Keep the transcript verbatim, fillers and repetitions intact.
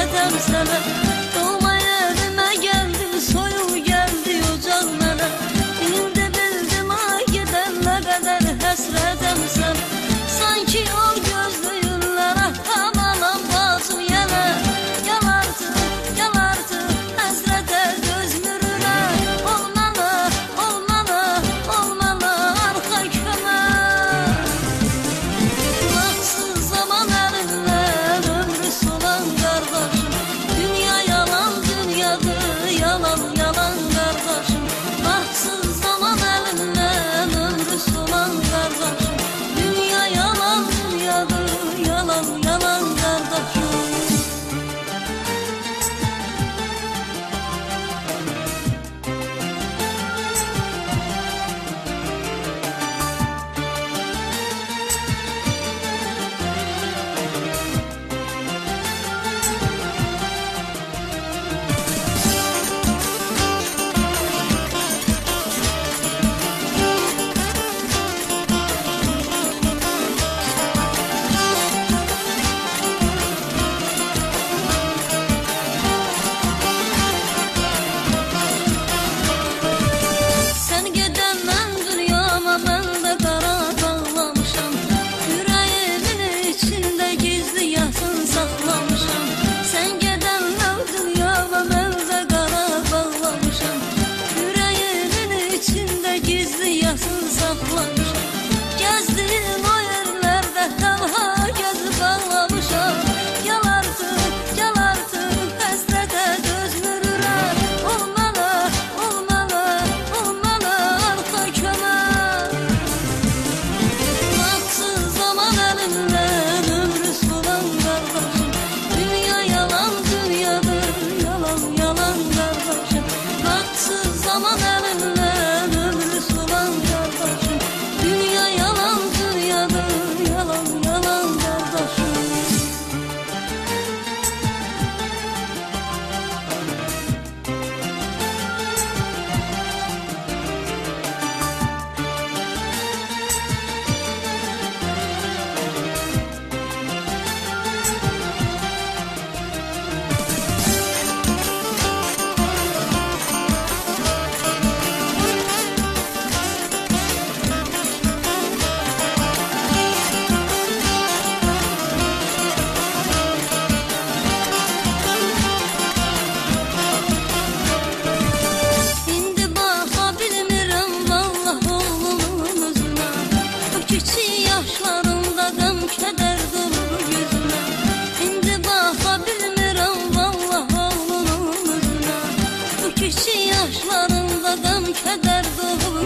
həsrətəm sənə. Doğma yerimə gəldim, soyuq gəldi ocaq mənə. İndi bildim ay gedən nə qədər həsrətəm sənə. Sanki o gözlüyünlərə havalan bazım yenə. Gel artıq, gel artıq, həsrətə dözmürlər. Olmalı, olmalı, olmalı arxa kömək. Vaxtsız zaman əlindən ömrü solan qardaşım. Dünya yalan dünyadır, yalan yalan qardaşım. Vaxtsız zaman əlindən ömrü solan qardaşım. Dünya yalan dünyadır, yalan yalan qardaşım. Sən gedəndən dünyama mən də qara bağlamışam. Ürəyimin içində gizli yasın saxlamışam. Sən gedəndən dünyama mən də qara bağlamışam. Ürəyimin içində gizli yasın saxlamışam. Gəzdiyim o yerlərdə tənha gəzib ağlamışam. Gel artıq, gel artıq, həsrətə dözmürlər. Olmalı, olmalı, olmalı arxa kömək. Vaxtsız zaman əlindən ömrü solan qardaşım. Dünya yalan dünyadır, yalan yalan qardaşım. Vaxtsız zaman əlindən ömrü solan qardaşım. Dünya yalan dünyadır, yalan yalan qardaşım. İndi baxa bilmirəm vallah oğlumun özünə. Bu kiçik yaşlarımda qəm kədər dolur gözümə. İndi baxa bilmirəm vallah oğlumun özünə. Bu kiçik yaşlarımda qəm kədər dolur